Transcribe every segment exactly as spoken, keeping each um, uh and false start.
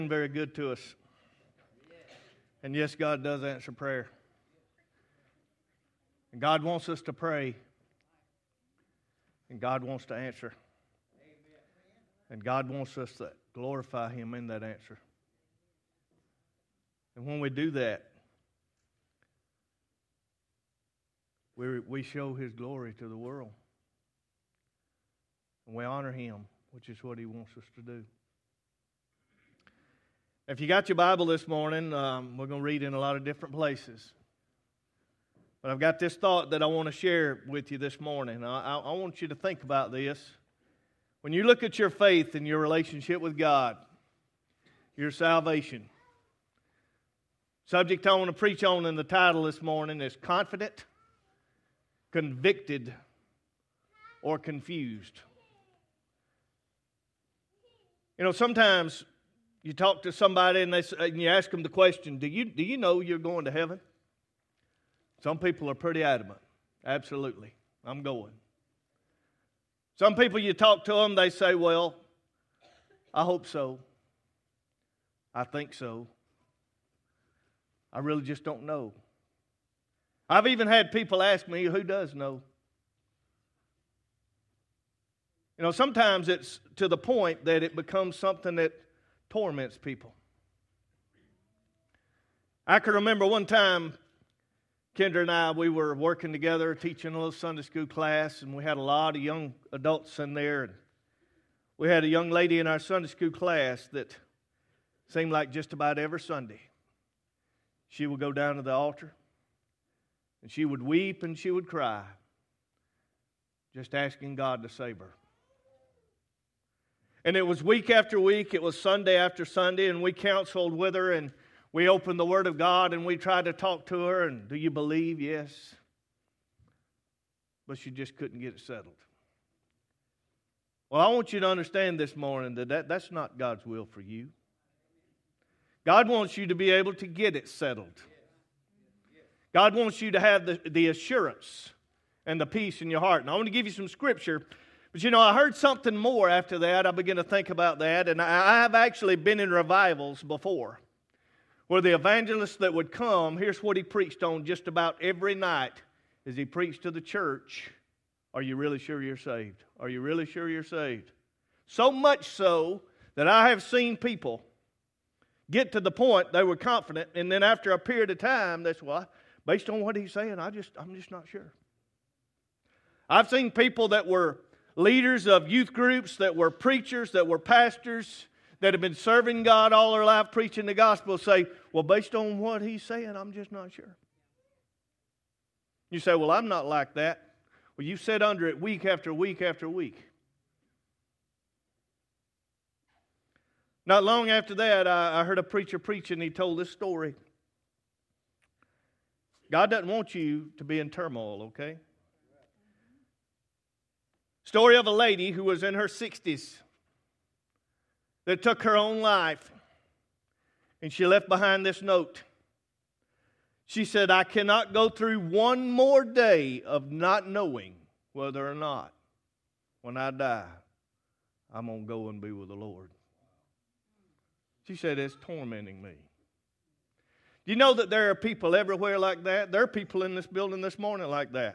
Very good to us. And yes, God does answer prayer. And God wants us to pray. And God wants to answer. And God wants us to glorify Him in that answer. And when we do that, we we show His glory to the world. And we honor Him, which is what He wants us to do. If you got your Bible this morning, um, we're going to read in a lot of different places. But I've got this thought that I want to share with you this morning. I, I, I want you to think about this. When you look at your faith and your relationship with God, your salvation, subject I want to preach on in the title this morning is confident, convicted, or confused. You know, sometimes you talk to somebody and, they, and you ask them the question, do you, do you know you're going to heaven? Some people are pretty adamant. Absolutely. I'm going. Some people you talk to them, they say, well, I hope so. I think so. I really just don't know. I've even had people ask me, who does know? You know, sometimes it's to the point that it becomes something that torments people. I can remember one time, Kendra and I, we were working together, teaching a little Sunday school class, and we had a lot of young adults in there. And we had a young lady in our Sunday school class that seemed like just about every Sunday she would go down to the altar, and she would weep and she would cry, just asking God to save her. And it was week after week, it was Sunday after Sunday, and we counseled with her, and we opened the Word of God, and we tried to talk to her, and do you believe? Yes. But she just couldn't get it settled. Well, I want you to understand this morning that, that that's not God's will for you. God wants you to be able to get it settled. God wants you to have the, the assurance and the peace in your heart. And I want to give you some scripture. But you know, I heard something more after that. I began to think about that. And I, I have actually been in revivals before, where the evangelist that would come, here's what he preached on just about every night, is he preached to the church, are you really sure you're saved? Are you really sure you're saved? So much so that I have seen people get to the point they were confident, and then after a period of time, they said, well, based on what he's saying, I just, I'm just not sure. I've seen people that were leaders of youth groups, that were preachers, that were pastors, that have been serving God all their life, preaching the gospel, say, well, based on what he's saying, I'm just not sure. You say, well, I'm not like that. Well, you sit under it week after week after week. Not long after that, I, I heard a preacher preach, and he told this story. God doesn't want you to be in turmoil, okay? Story of a lady who was in her sixties that took her own life, and she left behind this note. She said, I cannot go through one more day of not knowing whether or not when I die I'm going to go and be with the Lord. She said, it's tormenting me. Do you know that there are people everywhere like that? There are people in this building this morning like that.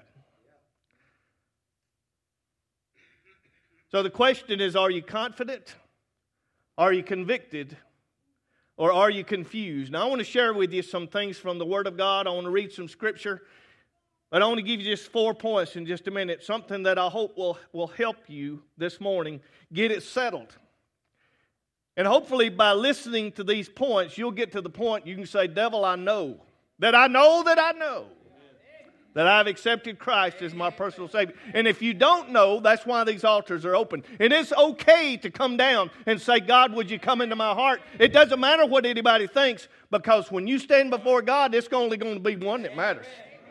So the question is, are you confident? Are you convicted? Or are you confused? Now I want to share with you some things from the Word of God. I want to read some Scripture. But I want to give you just four points in just a minute. Something that I hope will, will help you this morning get it settled. And hopefully by listening to these points, you'll get to the point you can say, devil, I know. That I know that I know. That I've accepted Christ as my personal Savior. And if you don't know, that's why these altars are open. And it's okay to come down and say, God, would you come into my heart? It doesn't matter what anybody thinks, because when you stand before God, it's only going to be one that matters.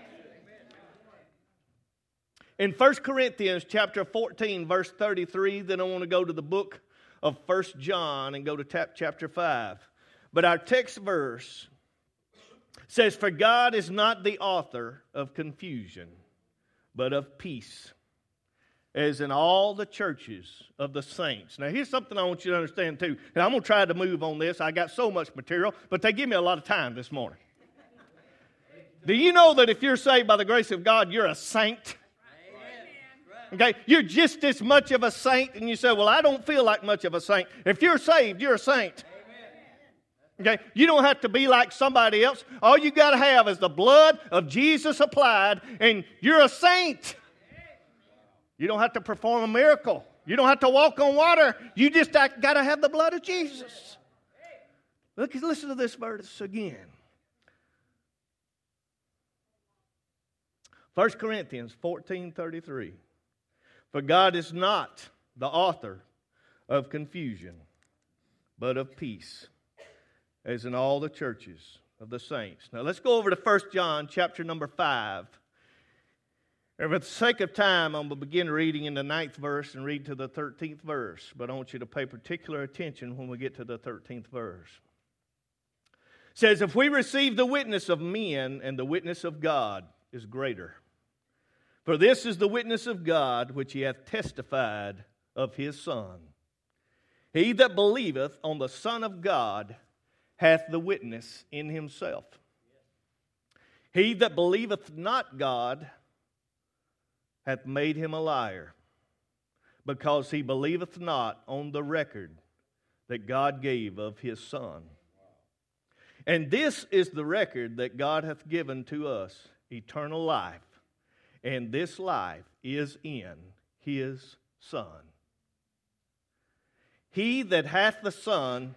In First Corinthians chapter fourteen, verse thirty-three, then I want to go to the book of First John and go to chapter five. But our text verse says, for God is not the author of confusion, but of peace, as in all the churches of the saints. Now, here's something I want you to understand, too. And I'm going to try to move on this. I got so much material, but they give me a lot of time this morning. Do you know that if you're saved by the grace of God, you're a saint? Okay, you're just as much of a saint, and you say, well, I don't feel like much of a saint. If you're saved, you're a saint. Okay, you don't have to be like somebody else. All you got to have is the blood of Jesus applied, and you're a saint. You don't have to perform a miracle. You don't have to walk on water. You just got to have the blood of Jesus. Look, listen to this verse again. First Corinthians fourteen thirty-three. For God is not the author of confusion, but of peace, as in all the churches of the saints. Now let's go over to First John chapter number five. And for the sake of time, I'm going to begin reading in the ninth verse and read to the thirteenth verse. But I want you to pay particular attention when we get to the thirteenth verse. It says, if we receive the witness of men, and the witness of God is greater. For this is the witness of God, which he hath testified of his Son. He that believeth on the Son of God hath the witness in himself. He that believeth not God hath made him a liar, because he believeth not on the record that God gave of his Son. And this is the record that God hath given to us, eternal life, and this life is in his Son. He that hath the Son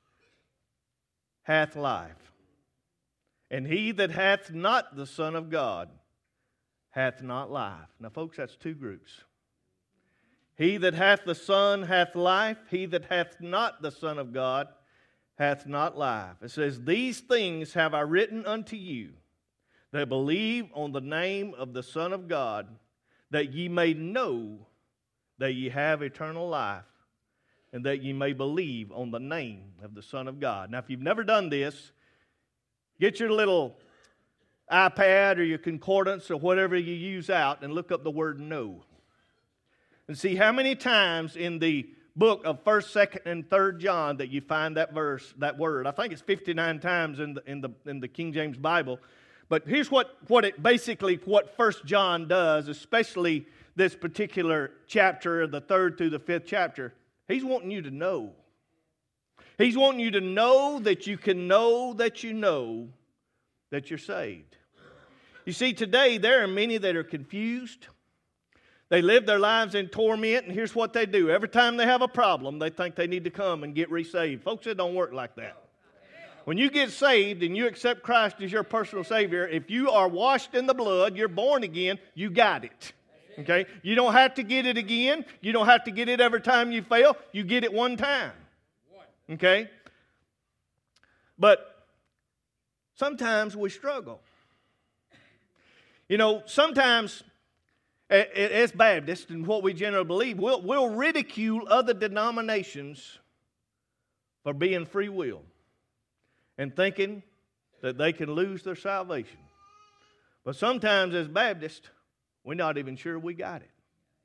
hath life, and he that hath not the Son of God hath not life. Now, folks, that's two groups. He that hath the Son hath life. He that hath not the Son of God hath not life. It says, these things have I written unto you that believe on the name of the Son of God, that ye may know that ye have eternal life, and that ye may believe on the name of the Son of God. Now, if you've never done this, get your little iPad or your concordance or whatever you use out and look up the word know. And see how many times in the book of first, second, and third John that you find that verse, that word. I think it's fifty-nine times in the in the in the King James Bible. But here's what, what it basically what First John does, especially this particular chapter, the third through the fifth chapter. He's wanting you to know. He's wanting you to know that you can know that you know that you're saved. You see, today there are many that are confused. They live their lives in torment, and here's what they do. Every time they have a problem, they think they need to come and get resaved. Folks, it don't work like that. When you get saved and you accept Christ as your personal Savior, if you are washed in the blood, you're born again, you got it. Okay? You don't have to get it again. You don't have to get it every time you fail. You get it one time. Okay? But sometimes we struggle. You know, sometimes as Baptists and what we generally believe, we'll, we'll ridicule other denominations for being free will and thinking that they can lose their salvation. But sometimes as Baptists, we're not even sure we got it.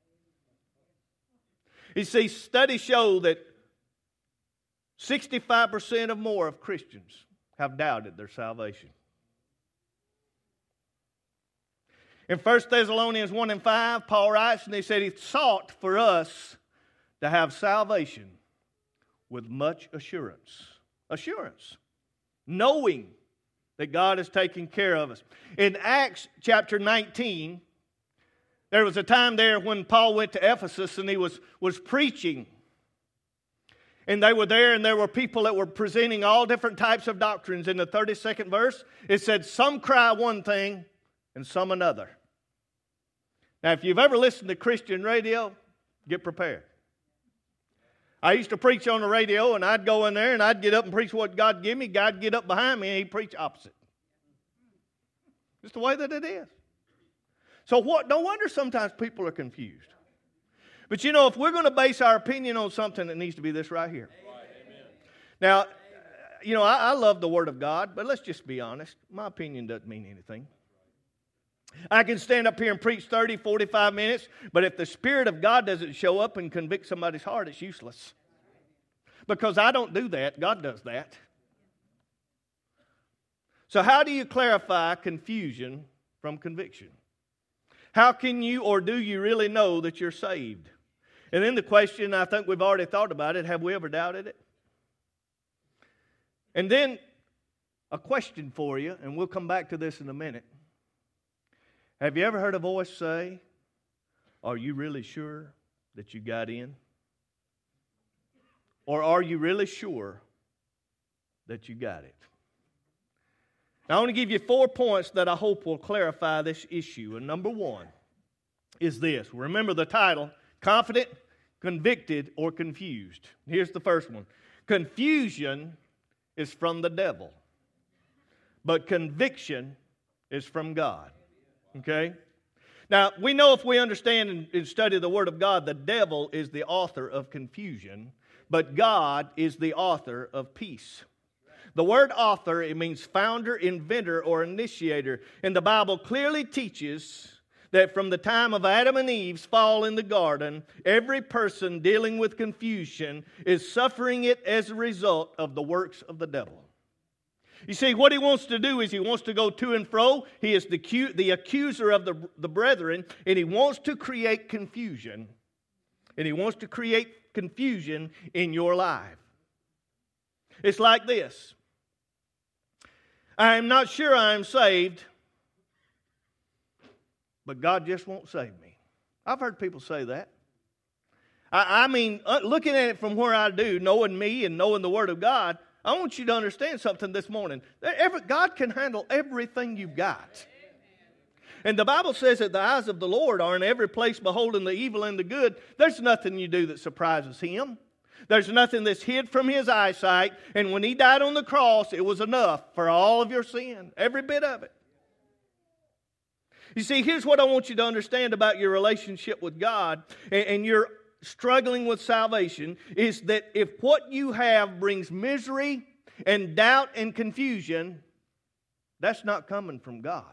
You see, studies show that sixty-five percent or more of Christians have doubted their salvation. In First Thessalonians one and five, Paul writes, and he said he sought for us to have salvation with much assurance. Assurance. Knowing that God is taking care of us. In Acts chapter nineteen, there was a time there when Paul went to Ephesus and he was, was preaching. And they were there and there were people that were presenting all different types of doctrines. In the thirty-second verse, it said, some cry one thing and some another. Now, if you've ever listened to Christian radio, get prepared. I used to preach on the radio, and I'd go in there, and I'd get up and preach what God gave me. God'd get up behind me, and he'd preach opposite. Just the way that it is. So what? No wonder sometimes people are confused. But you know, if we're going to base our opinion on something, it needs to be this right here. Amen. Now, you know, I, I love the Word of God, but let's just be honest. My opinion doesn't mean anything. I can stand up here and preach thirty, forty-five minutes, but if the Spirit of God doesn't show up and convict somebody's heart, it's useless. Because I don't do that. God does that. So how do you clarify confusion from conviction? How can you or do you really know that you're saved? And then the question, I think we've already thought about it, have we ever doubted it? And then a question for you, and we'll come back to this in a minute. Have you ever heard a voice say, are you really sure that you got in? Or are you really sure that you got it? Now, I want to give you four points that I hope will clarify this issue. And number one is this. Remember the title, Confident, Convicted, or Confused. Here's the first one. Confusion is from the devil, but conviction is from God. Okay? Now, we know if we understand and, and study the Word of God, the devil is the author of confusion, but God is the author of peace. The word author, it means founder, inventor, or initiator. And the Bible clearly teaches that from the time of Adam and Eve's fall in the garden, every person dealing with confusion is suffering it as a result of the works of the devil. You see, what he wants to do is he wants to go to and fro. He is the, the accuser of the, the brethren, and he wants to create confusion. And he wants to create confusion in your life. It's like this. I am not sure I am saved, but God just won't save me. I've heard people say that. I, I mean, uh, looking at it from where I do, knowing me and knowing the Word of God, I want you to understand something this morning. Every, God can handle everything you've got. And the Bible says that the eyes of the Lord are in every place beholding the evil and the good. There's nothing you do that surprises Him. There's nothing that's hid from His eyesight. And when He died on the cross, it was enough for all of your sin. Every bit of it. You see, here's what I want you to understand about your relationship with God and, and your struggling with salvation is that if what you have brings misery and doubt and confusion, that's not coming from God.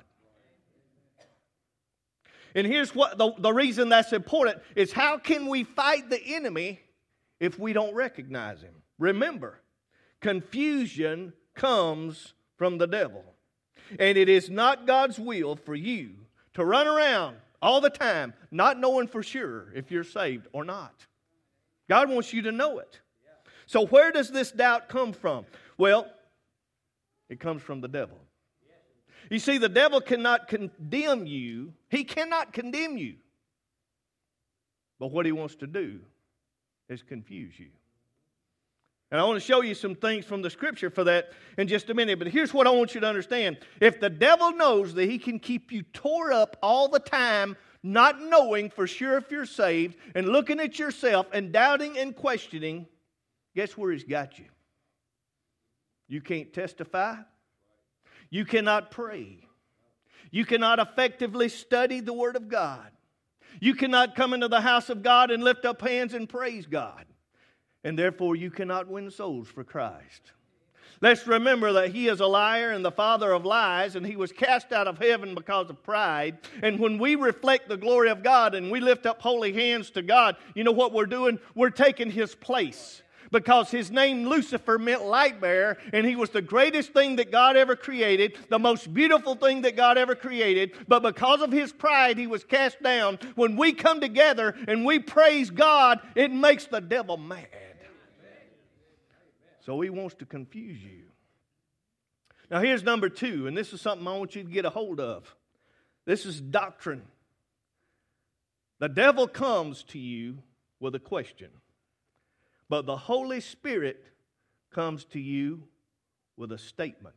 And here's what the, the reason that's important is how can we fight the enemy if we don't recognize him? Remember, confusion comes from the devil. And it is not God's will for you to run around all the time not knowing for sure if you're saved or not. God wants you to know it. So where does this doubt come from? Well, it comes from the devil. You see, the devil cannot condemn you. He cannot condemn you. But what he wants to do is confuse you. And I want to show you some things from the Scripture for that in just a minute. But here's what I want you to understand. If the devil knows that he can keep you tore up all the time, not knowing for sure if you're saved, and looking at yourself and doubting and questioning, guess where he's got you? You can't testify. You cannot pray. You cannot effectively study the Word of God. You cannot come into the house of God and lift up hands and praise God. And therefore you cannot win souls for Christ. Let's remember that he is a liar and the father of lies, and he was cast out of heaven because of pride. And when we reflect the glory of God and we lift up holy hands to God, you know what we're doing? We're taking his place. Because his name Lucifer meant light bearer, and he was the greatest thing that God ever created, the most beautiful thing that God ever created. But because of his pride, he was cast down. When we come together and we praise God, it makes the devil mad. So he wants to confuse you. Now here's number two, and this is something I want you to get a hold of. This is doctrine. The devil comes to you with a question. But the Holy Spirit comes to you with a statement.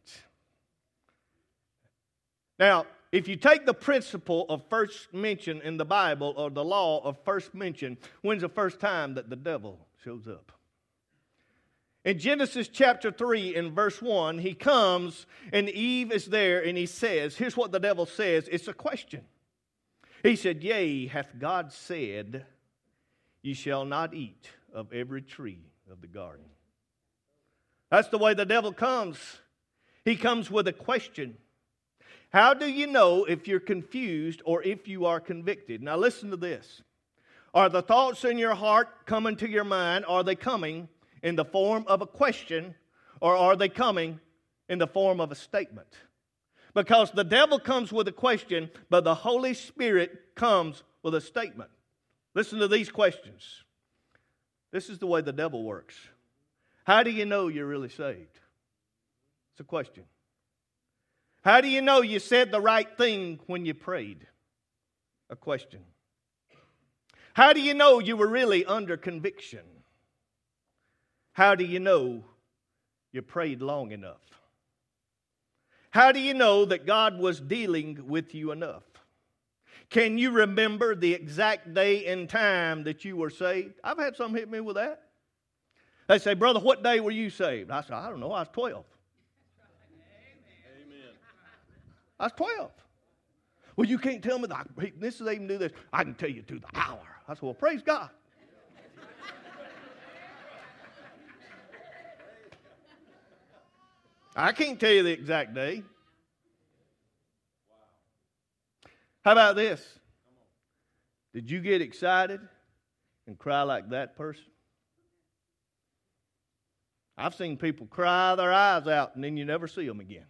Now, if you take the principle of first mention in the Bible, or the law of first mention, when's the first time that the devil shows up? In Genesis chapter three and verse one, he comes and Eve is there and he says, here's what the devil says, it's a question. He said, yea, hath God said, ye shall not eat of every tree of the garden. That's the way the devil comes. He comes with a question. How do you know if you're confused or if you are convicted? Now listen to this. Are the thoughts in your heart coming to your mind, are they coming in the form of a question, or are they coming in the form of a statement? Because the devil comes with a question, but the Holy Spirit comes with a statement. Listen to these questions. This is the way the devil works. How do you know you're really saved? It's a question. How do you know you said the right thing when you prayed? A question. How do you know you were really under conviction? How do you know you prayed long enough? How do you know that God was dealing with you enough? Can you remember the exact day and time that you were saved? I've had some hit me with that. They say, brother, what day were you saved? I said, I don't know, I was twelve. I was twelve. Well, you can't tell me that. This is even do this. I can tell you to the hour. I said, well, praise God. I can't tell you the exact day. How about this? Did you get excited and cry like that person? I've seen people cry their eyes out and then you never see them again.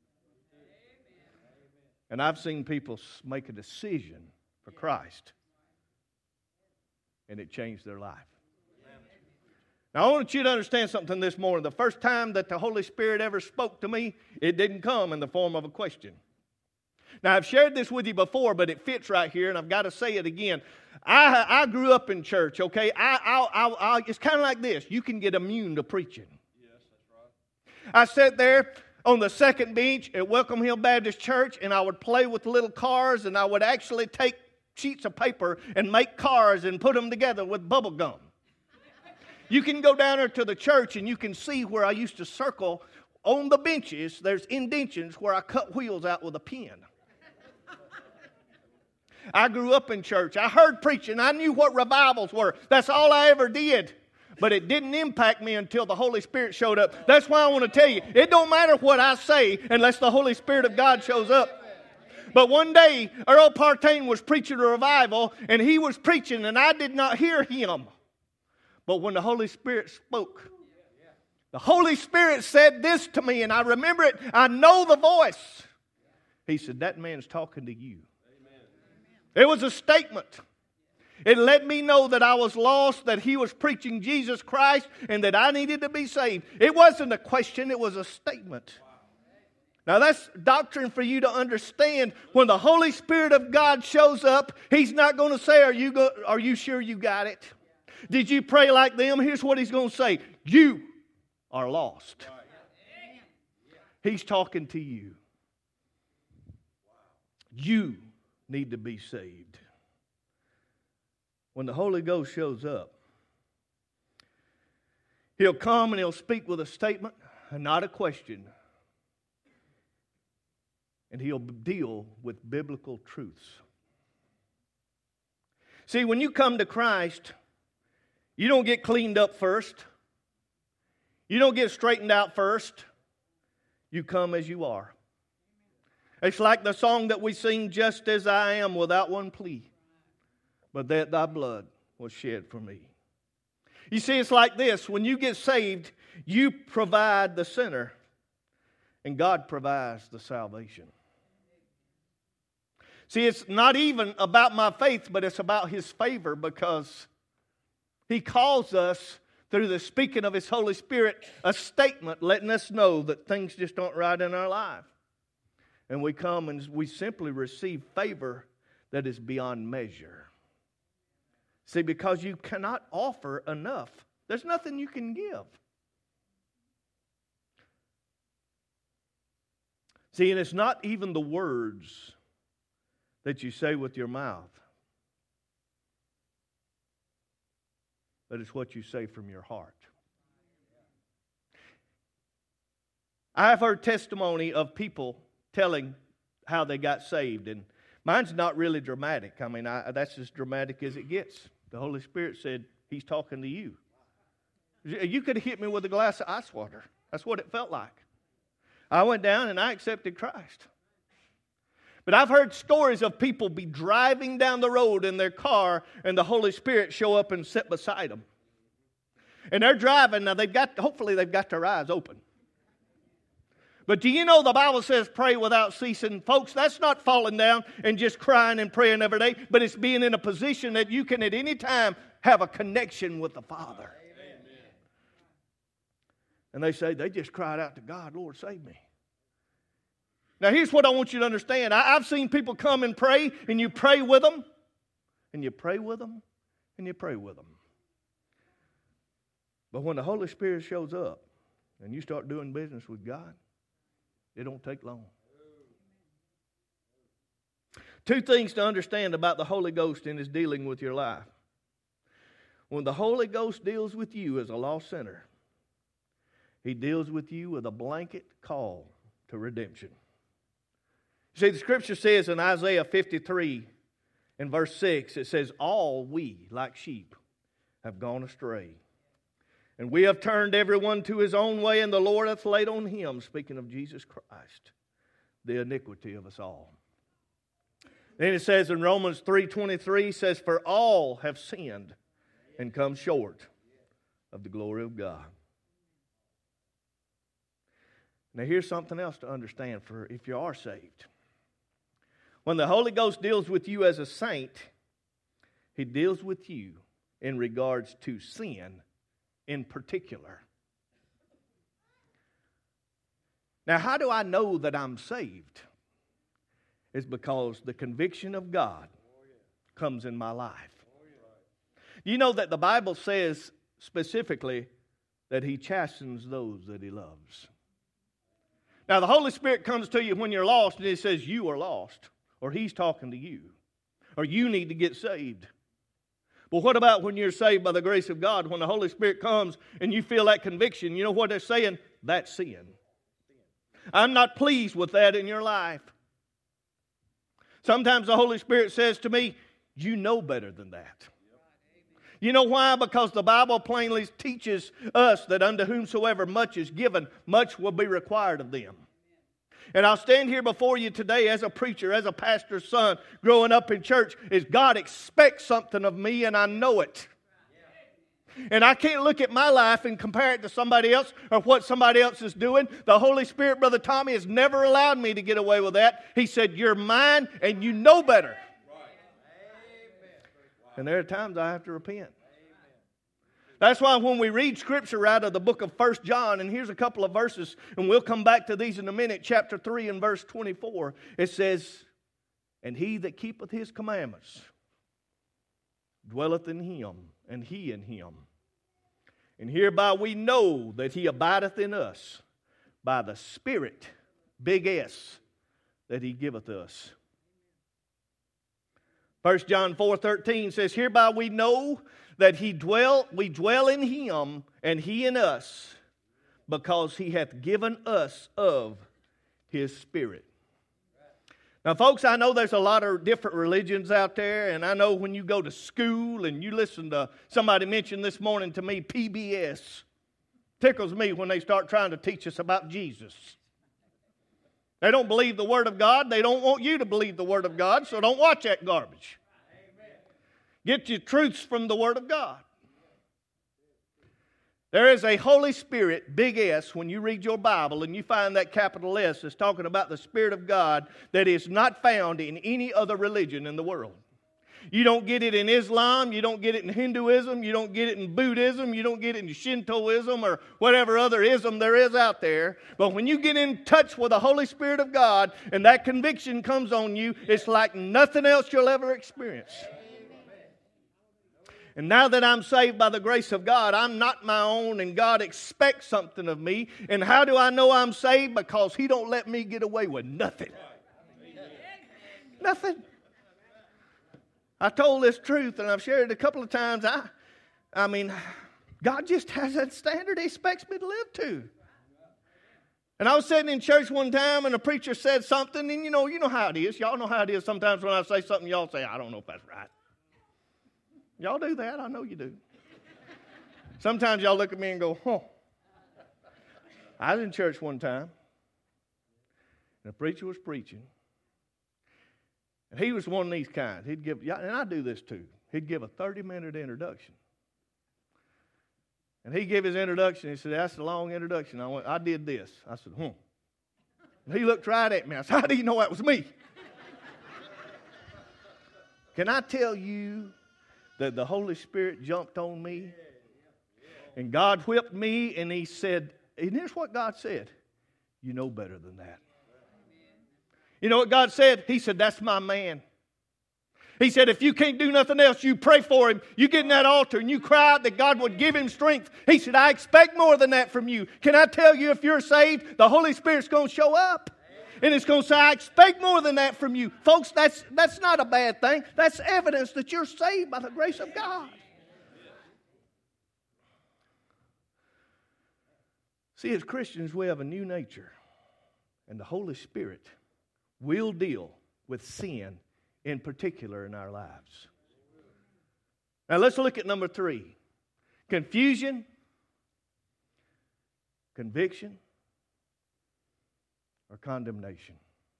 And I've seen people make a decision for Christ, and it changed their life. Now, I want you to understand something this morning. The first time that the Holy Spirit ever spoke to me, it didn't come in the form of a question. Now, I've shared this with you before, but it fits right here, and I've got to say it again. I, I grew up in church, okay? I, I, I, I, it's kind of like this. You can get immune to preaching. Yes, that's right. I sat there on the second bench at Welcome Hill Baptist Church, and I would play with little cars, and I would actually take sheets of paper and make cars and put them together with bubble gum. You can go down there to the church, and you can see where I used to circle on the benches. There's indentions where I cut wheels out with a pen. I grew up in church. I heard preaching. I knew what revivals were. That's all I ever did. But it didn't impact me until the Holy Spirit showed up. That's why I want to tell you, it don't matter what I say unless the Holy Spirit of God shows up. But one day, Earl Partain was preaching a revival, and he was preaching, and I did not hear him. But when the Holy Spirit spoke, the Holy Spirit said this to me, and I remember it. I know the voice. He said, that man's talking to you. It was a statement. It let me know that I was lost, that he was preaching Jesus Christ, and that I needed to be saved. It wasn't a question, it was a statement. Now that's doctrine for you to understand. When the Holy Spirit of God shows up, He's not going to say, are you, go- are you sure you got it? Did you pray like them? Here's what He's going to say. You are lost. He's talking to you. You need to be saved. When the Holy Ghost shows up, He'll come and He'll speak with a statement and not a question. And He'll deal with biblical truths. See, when you come to Christ, you don't get cleaned up first. You don't get straightened out first. You come as you are. It's like the song that we sing, just as I am, without one plea. But that thy blood was shed for me. You see, it's like this. When you get saved, you provide the sinner, and God provides the salvation. See, it's not even about my faith, but it's about His favor, because He calls us, through the speaking of His Holy Spirit, a statement letting us know that things just aren't right in our life. And we come and we simply receive favor that is beyond measure. See, because you cannot offer enough. There's nothing you can give. See, and it's not even the words that you say with your mouth, but it's what you say from your heart. I have heard testimony of people telling how they got saved, and mine's not really dramatic. I mean, I, that's as dramatic as it gets. The Holy Spirit said, He's talking to you. You could have hit me with a glass of ice water. That's what it felt like. I went down and I accepted Christ. But I've heard stories of people be driving down the road in their car and the Holy Spirit show up and sit beside them. And they're driving. Now, they've got, hopefully they've got their eyes open. But do you know the Bible says pray without ceasing? Folks, that's not falling down and just crying and praying every day, but it's being in a position that you can at any time have a connection with the Father. Amen. And they say, they just cried out to God, Lord, save me. Now, here's what I want you to understand. I, I've seen people come and pray, and you pray with them, and you pray with them, and you pray with them. But when the Holy Spirit shows up and you start doing business with God, it don't take long. Two things to understand about the Holy Ghost in His dealing with your life. When the Holy Ghost deals with you as a lost sinner, He deals with you with a blanket call to redemption. See, the Scripture says in Isaiah fifty-three in verse six, it says, all we, like sheep, have gone astray. And we have turned everyone to his own way, and the Lord hath laid on him, speaking of Jesus Christ, the iniquity of us all. Then it says in Romans three twenty-three, says, for all have sinned and come short of the glory of God. Now here's something else to understand for if you are saved. When the Holy Ghost deals with you as a saint, He deals with you in regards to sin in particular. Now, how do I know that I'm saved? It's because the conviction of God comes in my life. You know that the Bible says specifically that He chastens those that He loves. Now, the Holy Spirit comes to you when you're lost and He says you are lost, or He's talking to you, or you need to get saved. Well, what about when you're saved by the grace of God? When the Holy Spirit comes and you feel that conviction, you know what they're saying? That's sin. I'm not pleased with that in your life. Sometimes the Holy Spirit says to me, you know better than that. You know why? Because the Bible plainly teaches us that unto whomsoever much is given, much will be required of them. And I'll stand here before you today as a preacher, as a pastor's son, growing up in church, is God expects something of me, and I know it. And I can't look at my life and compare it to somebody else or what somebody else is doing. The Holy Spirit, Brother Tommy, has never allowed me to get away with that. He said, you're mine, and you know better. And there are times I have to repent. That's why when we read Scripture out of the book of First John, and here's a couple of verses, and we'll come back to these in a minute, chapter three and verse twenty-four, it says, and he that keepeth His commandments dwelleth in Him, and He in him. And hereby we know that He abideth in us by the Spirit, big S, that He giveth us. First John four thirteen says, hereby we know that he dwell, we dwell in Him, and He in us, because He hath given us of His Spirit. Now, folks, I know there's a lot of different religions out there, and I know when you go to school and you listen to somebody mention this morning to me, P B S, tickles me when they start trying to teach us about Jesus. They don't believe the Word of God. They don't want you to believe the Word of God, so don't watch that garbage. Get your truths from the Word of God. There is a Holy Spirit, big S, when you read your Bible and you find that capital S is talking about the Spirit of God that is not found in any other religion in the world. You don't get it in Islam, you don't get it in Hinduism, you don't get it in Buddhism, you don't get it in Shintoism or whatever other ism there is out there. But when you get in touch with the Holy Spirit of God and that conviction comes on you, it's like nothing else you'll ever experience. And now that I'm saved by the grace of God, I'm not my own, and God expects something of me. And how do I know I'm saved? Because He don't let me get away with nothing. Nothing. I told this truth, and I've shared it a couple of times. I, I mean, God just has that standard He expects me to live to. And I was sitting in church one time, and a preacher said something, and you know, you know how it is. Y'all know how it is. Sometimes when I say something, y'all say, I don't know if that's right. Y'all do that. I know you do. Sometimes y'all look at me and go, huh. I was in church one time, and the preacher was preaching, And he was one of these kinds. He'd give, and I do this too. He'd give a thirty-minute introduction. And he gave his introduction. He said, that's a long introduction. I went, I did this. I said, hmm. And he looked right at me. I said, how do you know that was me? Can I tell you that the Holy Spirit jumped on me? And God whipped me, and he said, and here's what God said. You know better than that. You know what God said? He said, that's my man. He said, if you can't do nothing else, you pray for him. You get in that altar and you cry out that God would give him strength. He said, I expect more than that from you. Can I tell you, if you're saved, the Holy Spirit's going to show up. And it's going to say, I expect more than that from you. Folks, that's, that's not a bad thing. That's evidence that you're saved by the grace of God. See, as Christians, we have a new nature. And the Holy Spirit will deal with sin in particular in our lives. Now let's look at number three. Confusion, conviction, or condemnation,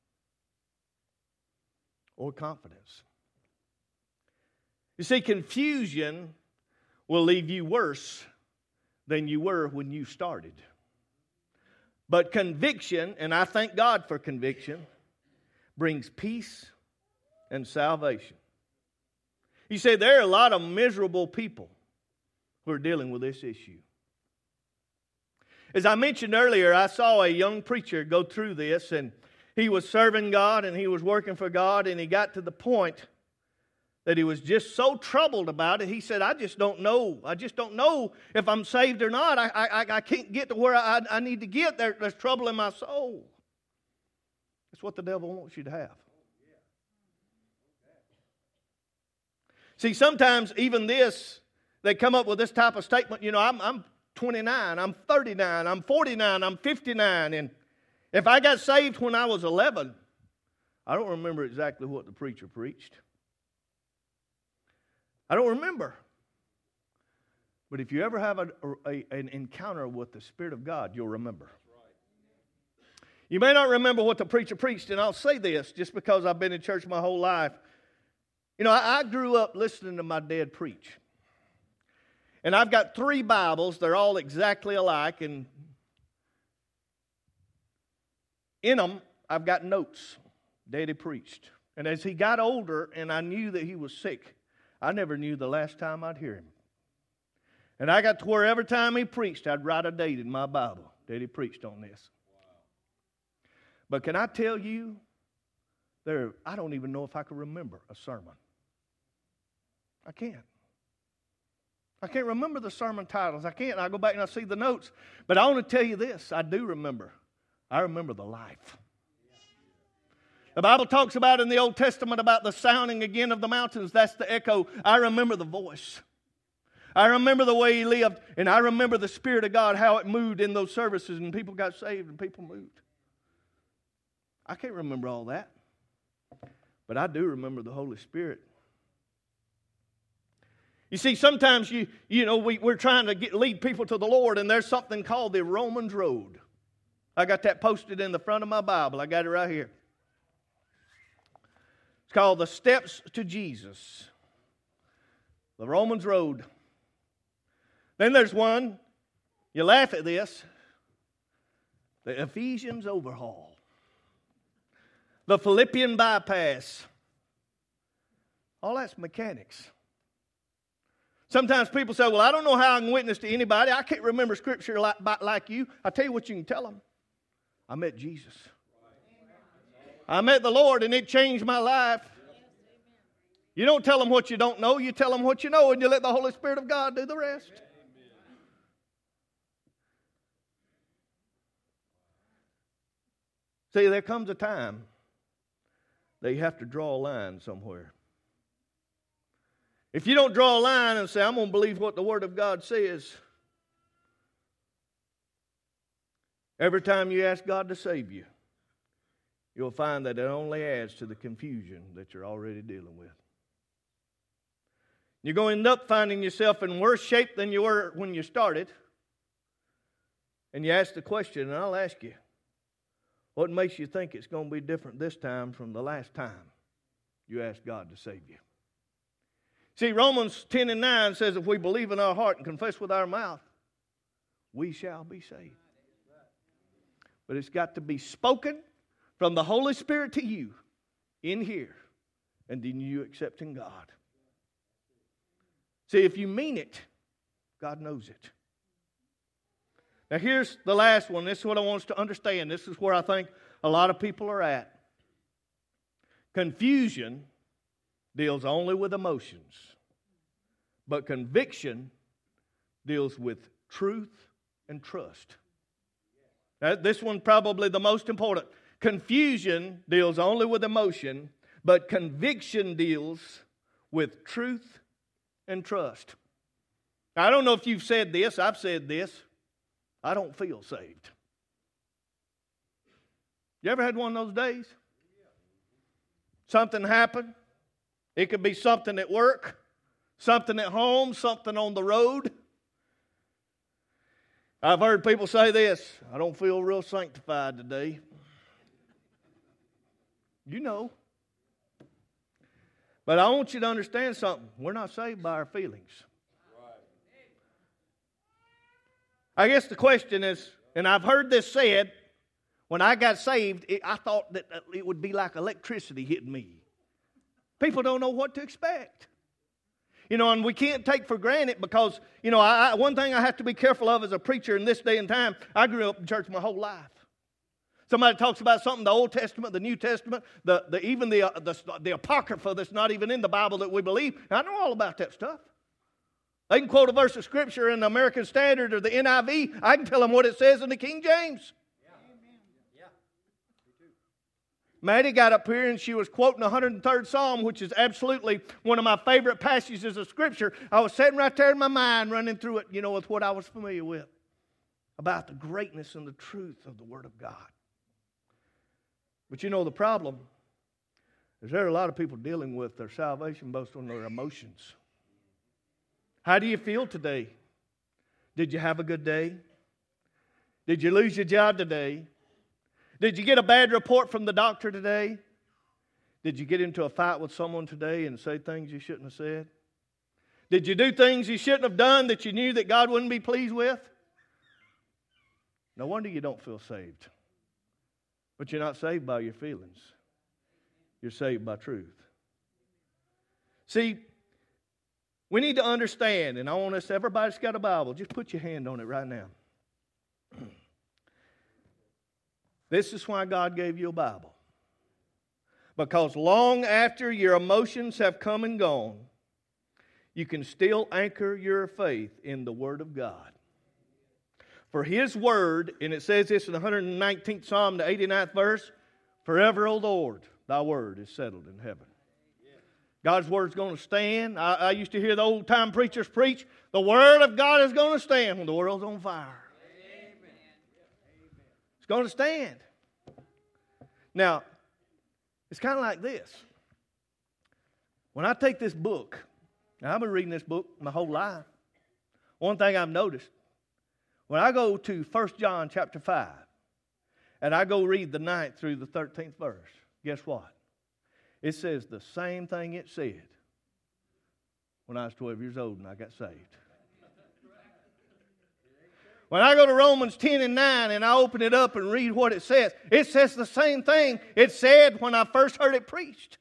or confidence. You see, confusion will leave you worse than you were when you started. But conviction, and I thank God for conviction, brings peace and salvation. You say there are a lot of miserable people who are dealing with this issue. As I mentioned earlier, I saw a young preacher go through this, and he was serving God and he was working for God, and he got to the point that he was just so troubled about it. He said, I just don't know. I just don't know if I'm saved or not. I, I, I can't get to where I, I need to get. There, there's trouble in my soul. That's what the devil wants you to have. See, sometimes even this, they come up with this type of statement, you know, I'm, I'm twenty-nine, I'm thirty-nine, I'm forty-nine, I'm fifty-nine, and if I got saved when I was eleven, I don't remember exactly what the preacher preached. I don't remember. But if you ever have a, a, an encounter with the Spirit of God, you'll remember. You may not remember what the preacher preached, and I'll say this just because I've been in church my whole life. You know, I, I grew up listening to my dad preach. And I've got three Bibles. They're all exactly alike. And in them, I've got notes. Daddy preached. And as he got older and I knew that he was sick, I never knew the last time I'd hear him. And I got to where every time he preached, I'd write a date in my Bible. Daddy preached on this. But can I tell you, there, I don't even know if I can remember a sermon. I can't. I can't remember the sermon titles. I can't. I go back and I see the notes. But I want to tell you this. I do remember. I remember the life. The Bible talks about in the Old Testament about the sounding again of the mountains. That's the echo. I remember the voice. I remember the way he lived. And I remember the Spirit of God, how it moved in those services. And people got saved and people moved. I can't remember all that. But I do remember the Holy Spirit. You see, sometimes you you know we, we're trying to get, lead people to the Lord, and there's something called the Romans Road. I got that posted in the front of my Bible. I got it right here. It's called the Steps to Jesus. The Romans Road. Then there's one, you laugh at this, the Ephesians Overhaul. The Philippian Bypass. All that's mechanics. Sometimes people say, well, I don't know how I can witness to anybody. I can't remember Scripture like, like you. I tell you what you can tell them. I met Jesus. I met the Lord and it changed my life. You don't tell them what you don't know. You tell them what you know and you let the Holy Spirit of God do the rest. See, there comes a time that you have to draw a line somewhere. If you don't draw a line and say, I'm going to believe what the Word of God says, every time you ask God to save you, you'll find that it only adds to the confusion that you're already dealing with. You're going to end up finding yourself in worse shape than you were when you started. And you ask the question, and I'll ask you, what makes you think it's going to be different this time from the last time? you ask God to save you. See, Romans ten and nine says if we believe in our heart and confess with our mouth, we shall be saved. But it's got to be spoken from the Holy Spirit to you in here, and then you accepting God. See, if you mean it, God knows it. Now here's the last one. This is what I want us to understand. This is where I think a lot of people are at. Confusion deals only with emotions, but conviction deals with truth and trust. Now, this one probably the most important. Confusion deals only with emotion, but conviction deals with truth and trust. Now, I don't know if you've said this. I've said this. I don't feel saved. You ever had one of those days? Something happened. It could be something at work, something at home, something on the road. I've heard people say this, I don't feel real sanctified today. You know. But I want you to understand something. We're not saved by our feelings. I guess the question is, and I've heard this said, when I got saved, it, I thought that it would be like electricity hitting me. People don't know what to expect. You know, and we can't take for granted because, you know, I, I, one thing I have to be careful of as a preacher in this day and time, I grew up in church my whole life. Somebody talks about something, the Old Testament, the New Testament, the, the even the, uh, the, the Apocrypha that's not even in the Bible that we believe. I know all about that stuff. They can quote a verse of Scripture in the American Standard or the N I V. I can tell them what it says in the King James. Maddie got up here and she was quoting the one hundred third Psalm, which is absolutely one of my favorite passages of Scripture. I was sitting right there in my mind running through it, you know, with what I was familiar with about the greatness and the truth of the Word of God. But you know the problem is there are a lot of people dealing with their salvation based on their emotions. How do you feel today? Did you have a good day? Did you lose your job today? Did you get a bad report from the doctor today? Did you get into a fight with someone today and say things you shouldn't have said? Did you do things you shouldn't have done that you knew that God wouldn't be pleased with? No wonder you don't feel saved. But you're not saved by your feelings. You're saved by truth. See, we need to understand, and I want us, everybody's got a Bible, just put your hand on it right now. This is why God gave you a Bible. Because long after your emotions have come and gone, you can still anchor your faith in the Word of God. For His Word, and it says this in the one hundred nineteenth Psalm, the eighty-ninth verse, forever, O Lord, Thy Word is settled in heaven. God's Word's going to stand. I, I used to hear the old-time preachers preach, the Word of God is going to stand when the world's on fire. It's going to stand. Now, it's kind of like this. When I take this book, now I've been reading this book my whole life. One thing I've noticed, when I go to First John chapter five, and I go read the ninth through the thirteenth verse, guess what? It says the same thing it said when I was twelve years old and I got saved. When I go to Romans ten and nine and I open it up and read what it says, it says the same thing it said when I first heard it preached.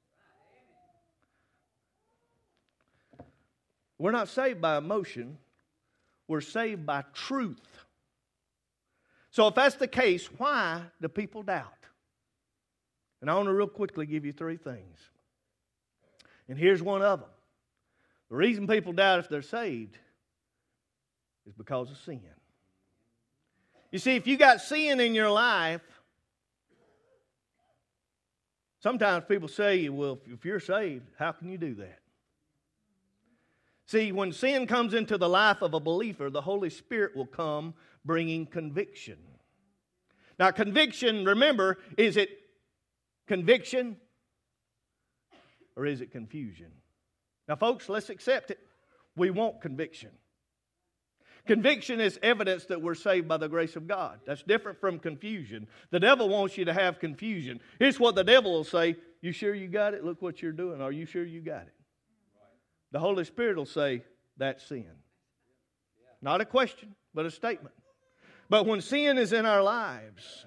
We're not saved by emotion. We're saved by truth. So if that's the case, why do people doubt? And I want to real quickly give you three things. And here's one of them. The reason people doubt if they're saved is because of sin. You see, if you got sin in your life, sometimes people say, well, if you're saved, how can you do that? See, when sin comes into the life of a believer, the Holy Spirit will come bringing conviction. Now, conviction, remember, is it conviction or is it confusion? Now, folks, let's accept it. We want conviction. Conviction is evidence that we're saved by the grace of God. That's different from confusion. The devil wants you to have confusion. Here's what the devil will say. You sure you got it? Look what you're doing. Are you sure you got it? The Holy Spirit will say, that's sin. Not a question, but a statement. But when sin is in our lives,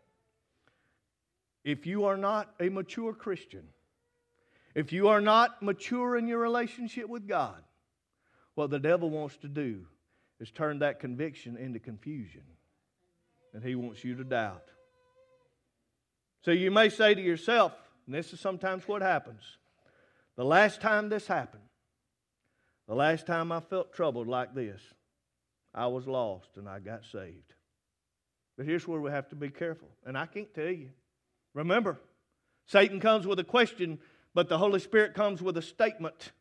if you are not a mature Christian, if you are not mature in your relationship with God, what the devil wants to do is turn that conviction into confusion. And he wants you to doubt. So you may say to yourself, and this is sometimes what happens, the last time this happened, the last time I felt troubled like this, I was lost and I got saved. But here's where we have to be careful. And I can't tell you. Remember, Satan comes with a question, but the Holy Spirit comes with a statement.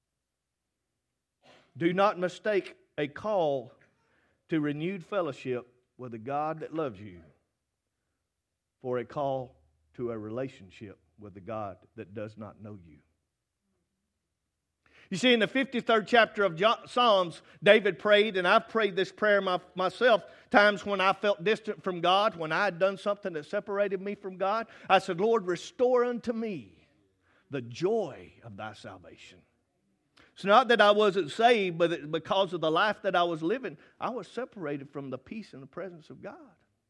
Do not mistake a call to renewed fellowship with a God that loves you for a call to a relationship with a God that does not know you. You see, in the fifty-third chapter of Psalms, David prayed, and I've prayed this prayer my, myself, times when I felt distant from God, when I had done something that separated me from God. I said, Lord, restore unto me the joy of thy salvation. It's not that I wasn't saved, but because of the life that I was living, I was separated from the peace and the presence of God.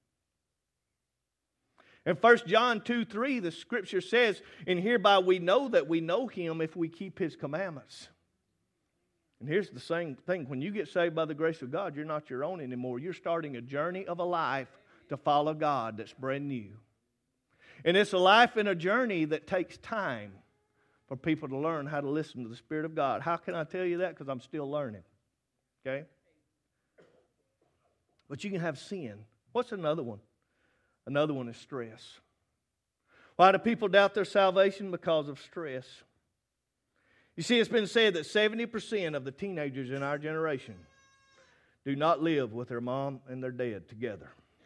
In First John two three, the Scripture says, and hereby we know that we know Him if we keep His commandments. And here's the same thing. When you get saved by the grace of God, you're not your own anymore. You're starting a journey of a life to follow God that's brand new. And it's a life and a journey that takes time for people to learn how to listen to the Spirit of God. How can I tell you that? Because I'm still learning. Okay? But you can have sin. What's another one? Another one is stress. Why do people doubt their salvation? Because of stress. You see, it's been said that seventy percent of the teenagers in our generation do not live with their mom and their dad together.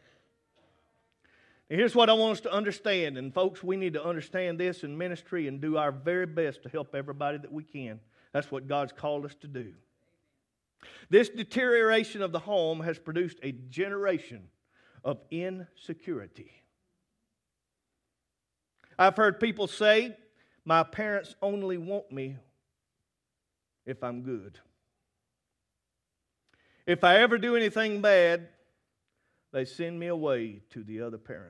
And here's what I want us to understand. And folks, we need to understand this in ministry and do our very best to help everybody that we can. That's what God's called us to do. This deterioration of the home has produced a generation of insecurity. I've heard people say, my parents only want me if I'm good. If I ever do anything bad, they send me away to the other parent.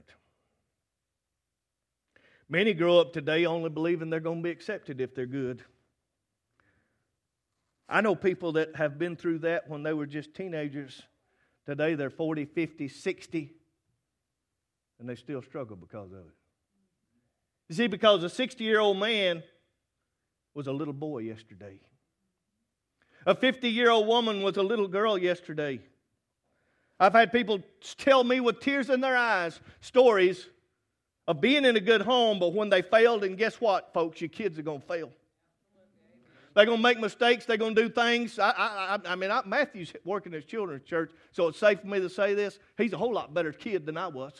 Many grow up today only believing they're going to be accepted if they're good. I know people that have been through that when they were just teenagers. Today they're forty, fifty, sixty, and they still struggle because of it. You see, because a sixty-year-old man was a little boy yesterday. A fifty-year-old woman was a little girl yesterday. I've had people tell me with tears in their eyes stories of being in a good home, but when they failed, and guess what, folks, your kids are going to fail. They're going to make mistakes. They're going to do things. I, I, I mean, I, Matthew's working at children's church, so it's safe for me to say this. He's a whole lot better kid than I was.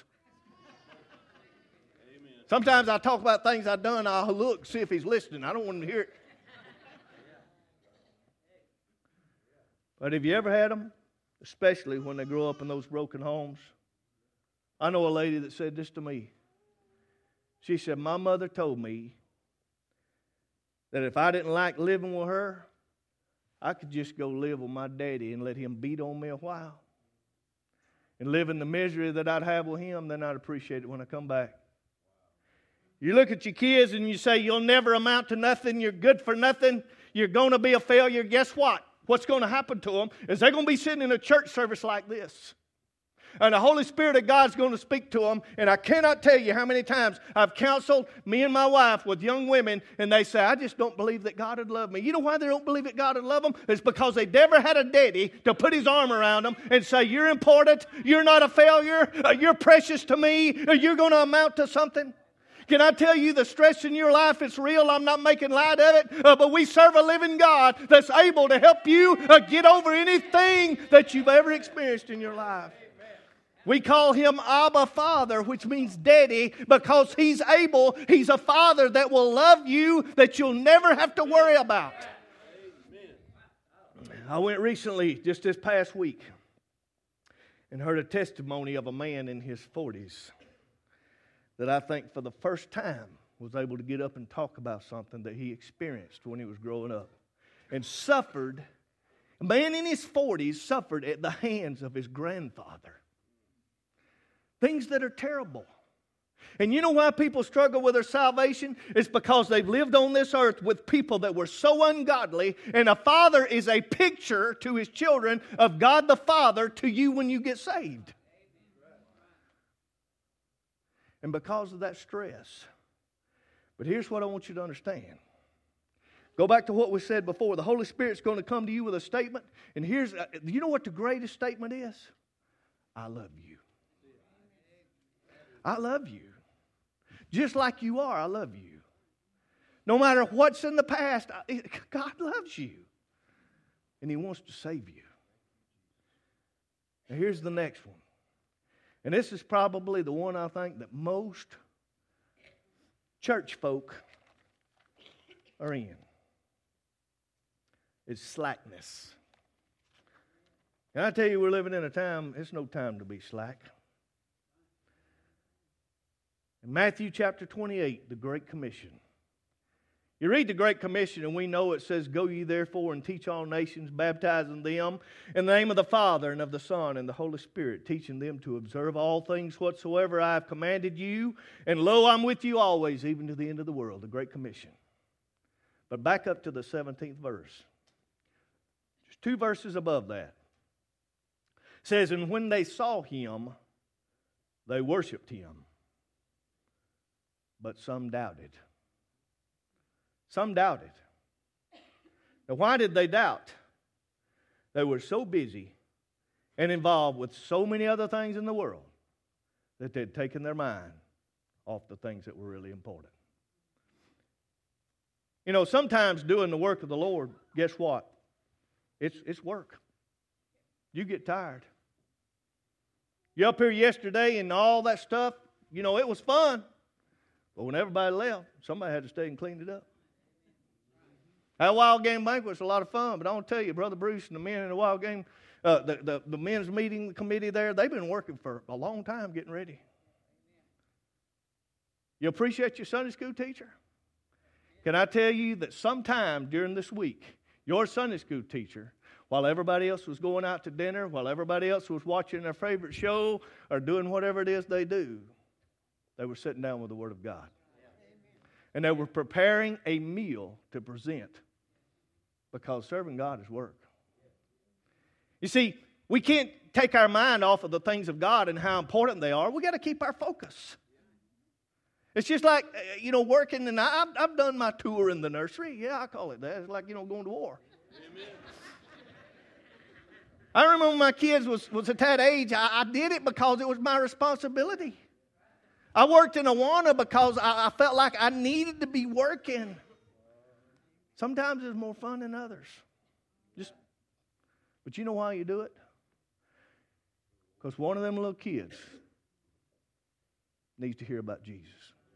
Amen. Sometimes I talk about things I've done. I'll look, see if he's listening. I don't want him to hear it. But have you ever had them? Especially when they grow up in those broken homes. I know a lady that said this to me. She said, my mother told me that if I didn't like living with her, I could just go live with my daddy and let him beat on me a while. And live in the misery that I'd have with him, then I'd appreciate it when I come back. You look at your kids and you say, you'll never amount to nothing, you're good for nothing, you're going to be a failure. Guess what? What's going to happen to them is they're going to be sitting in a church service like this. And the Holy Spirit of God's going to speak to them. And I cannot tell you how many times I've counseled me and my wife with young women, and they say, I just don't believe that God would love me. You know why they don't believe that God would love them? It's because they never had a daddy to put his arm around them and say, you're important, you're not a failure, you're precious to me, you're going to amount to something. Can I tell you the stress in your life is real? I'm not making light of it. Uh, but we serve a living God that's able to help you uh, get over anything that you've ever experienced in your life. We call him Abba Father, which means daddy, because he's able. He's a father that will love you, that you'll never have to worry about. I went recently, just this past week, and heard a testimony of a man in his forties that I think for the first time was able to get up and talk about something that he experienced when he was growing up and suffered. A man in his forties suffered at the hands of his grandfather. Things that are terrible. And you know why people struggle with their salvation? It's because they've lived on this earth with people that were so ungodly. And a father is a picture to his children of God the Father to you when you get saved. And because of that stress. But here's what I want you to understand. Go back to what we said before. The Holy Spirit's going to come to you with a statement. And here's, you know what the greatest statement is? I love you. I love you. Just like you are, I love you. No matter what's in the past, God loves you. And He wants to save you. Now here's the next one. And this is probably the one I think that most church folk are in. It's slackness. And I tell you, we're living in a time, it's no time to be slack. In Matthew chapter twenty-eight, the Great Commission. You read the Great Commission and we know it says, "Go ye therefore and teach all nations, baptizing them in the name of the Father and of the Son and the Holy Spirit, teaching them to observe all things whatsoever I have commanded you. And lo, I'm with you always, even to the end of the world." The Great Commission. But back up to the seventeenth verse. Just two verses above that. It says, "And when they saw Him, they worshiped Him. But some doubted." Some doubted. Now, why did they doubt? They were so busy and involved with so many other things in the world that they'd taken their mind off the things that were really important. You know, sometimes doing the work of the Lord, guess what? It's, it's work. You get tired. You're up here yesterday and all that stuff, you know, it was fun. But when everybody left, somebody had to stay and clean it up. That Wild Game Banquet was a lot of fun, but I want to tell you, Brother Bruce and the men in the Wild Game, uh, the, the, the men's meeting committee there, they've been working for a long time getting ready. You appreciate your Sunday school teacher? Can I tell you that sometime during this week, your Sunday school teacher, while everybody else was going out to dinner, while everybody else was watching their favorite show or doing whatever it is they do, they were sitting down with the Word of God. And they were preparing a meal to present, because serving God is work. You see, we can't take our mind off of the things of God and how important they are. We've got to keep our focus. It's just like, you know, working, and I've, I've done my tour in the nursery. Yeah, I call it that. It's like, you know, going to war. Amen. I remember when my kids was, was at that age, I, I did it because it was my responsibility. I worked in Awana because I, I felt like I needed to be working. Sometimes it's more fun than others. Just, but you know why you do it? Because one of them little kids needs to hear about Jesus.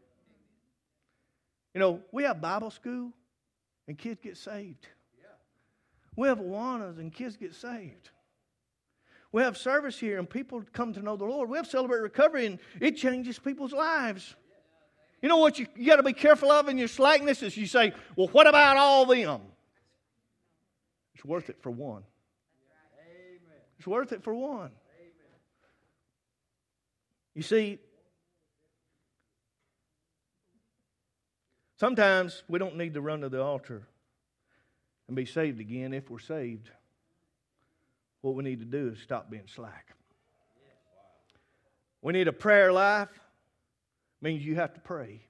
You know, we have Bible school and kids get saved. We have Awanas and kids get saved. We have service here and people come to know the Lord. We have Celebrate Recovery and it changes people's lives. You know what you, you got to be careful of in your slackness is you say, well, what about all them? It's worth it for one. It's worth it for one. You see, sometimes we don't need to run to the altar and be saved again. If we're saved, what we need to do is stop being slack. We need a prayer life. Means you have to pray.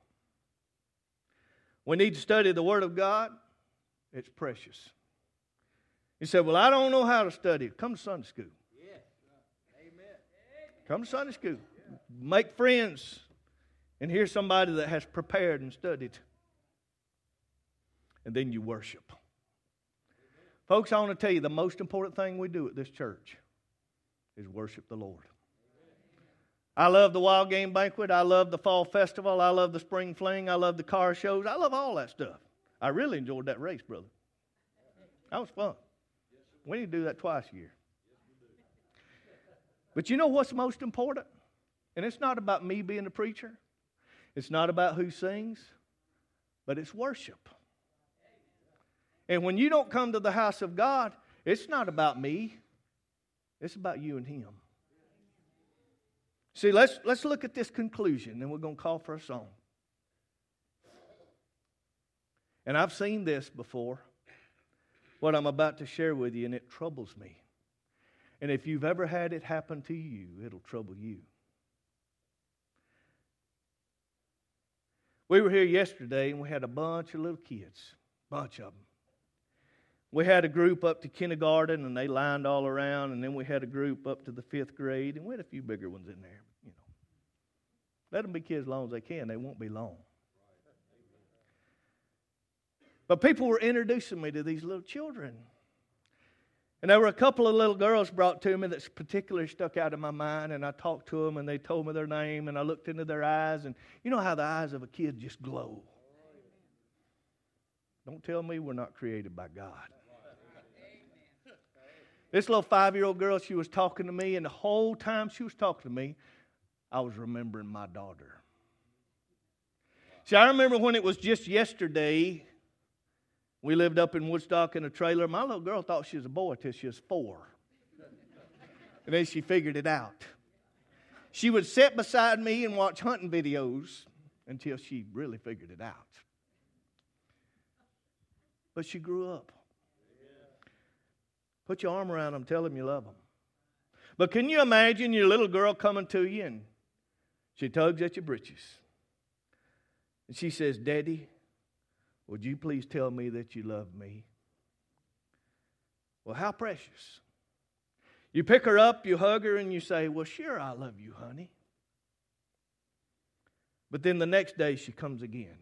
We need to study the Word of God. It's precious. You said, well, I don't know how to study. Come to Sunday school. Yes. Amen. Come to Sunday school. Make friends. And hear somebody that has prepared and studied. And then you worship. Amen. Folks, I want to tell you the most important thing we do at this church is worship the Lord. I love the Wild Game Banquet. I love the Fall Festival. I love the Spring Fling. I love the car shows. I love all that stuff. I really enjoyed that race, brother. That was fun. We need to do that twice a year. But you know what's most important? And it's not about me being a preacher. It's not about who sings. But it's worship. And when you don't come to the house of God, it's not about me. It's about you and Him. See, let's, let's look at this conclusion, and we're going to call for a song. And I've seen this before, what I'm about to share with you, and it troubles me. And if you've ever had it happen to you, it'll trouble you. We were here yesterday, and we had a bunch of little kids, bunch of them. We had a group up to kindergarten, and they lined all around, and then we had a group up to the fifth grade, and we had a few bigger ones in there. You know, let them be kids as long as they can. They won't be long. But people were introducing me to these little children. And there were a couple of little girls brought to me that particularly stuck out in my mind, and I talked to them, and they told me their name, and I looked into their eyes, and you know how the eyes of a kid just glow. Don't tell me we're not created by God. This little five-year-old girl, she was talking to me, and the whole time she was talking to me, I was remembering my daughter. See, I remember when it was just yesterday, we lived up in Woodstock in a trailer. My little girl thought she was a boy till she was four. And then she figured it out. She would sit beside me and watch hunting videos until she really figured it out. But she grew up. Put your arm around them, tell them you love them. But can you imagine your little girl coming to you and she tugs at your britches. And she says, Daddy, would you please tell me that you love me? Well, how precious. You pick her up, you hug her, and you say, well, sure, I love you, honey. But then the next day she comes again.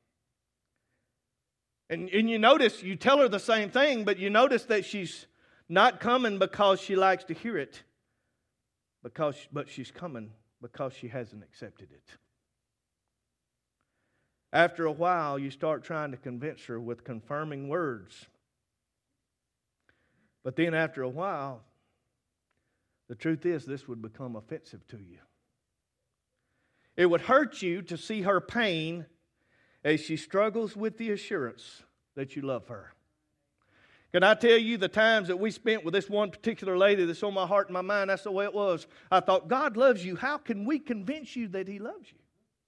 And, and you notice, you tell her the same thing, but you notice that she's not coming because she likes to hear it, because, but she's coming because she hasn't accepted it. After a while, you start trying to convince her with confirming words. But then after a while, the truth is this would become offensive to you. It would hurt you to see her pain as she struggles with the assurance that you love her. Can I tell you the times that we spent with this one particular lady that's on my heart and my mind? That's the way it was. I thought, God loves you. How can we convince you that He loves you?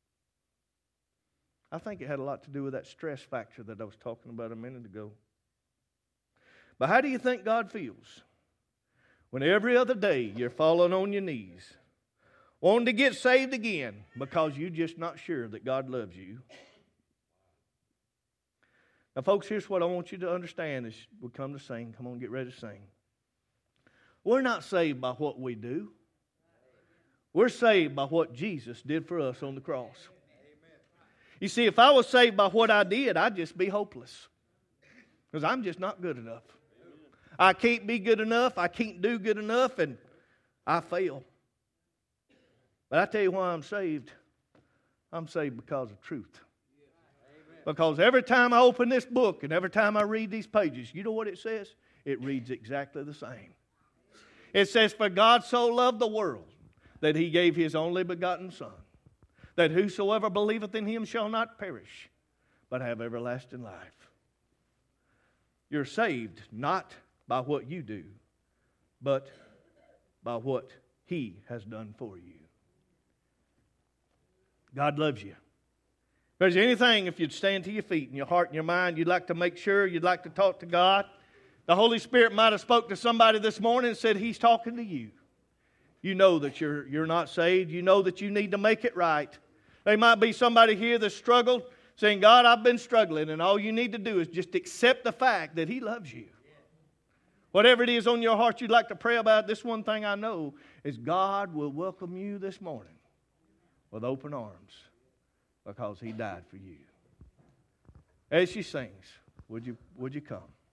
I think it had a lot to do with that stress factor that I was talking about a minute ago. But how do you think God feels when every other day you're falling on your knees, wanting to get saved again because you're just not sure that God loves you? Now, folks, here's what I want you to understand as we come to sing. Come on, get ready to sing. We're not saved by what we do. We're saved by what Jesus did for us on the cross. You see, if I was saved by what I did, I'd just be hopeless. Because I'm just not good enough. I can't be good enough. I can't do good enough, and I fail. But I tell you why I'm saved. I'm saved because of truth. Because every time I open this book and every time I read these pages, you know what it says? It reads exactly the same. It says, for God so loved the world that He gave His only begotten Son, that whosoever believeth in Him shall not perish, but have everlasting life. You're saved not by what you do, but by what He has done for you. God loves you. If there's anything, if you'd stand to your feet in your heart and your mind, you'd like to make sure, you'd like to talk to God, the Holy Spirit might have spoke to somebody this morning and said He's talking to you. You know that you're, you're not saved. You know that you need to make it right. There might be somebody here that's struggled, saying, God, I've been struggling, and all you need to do is just accept the fact that He loves you. Whatever it is on your heart you'd like to pray about, this one thing I know is God will welcome you this morning with open arms because He died for you. As she sings, would you, would you come?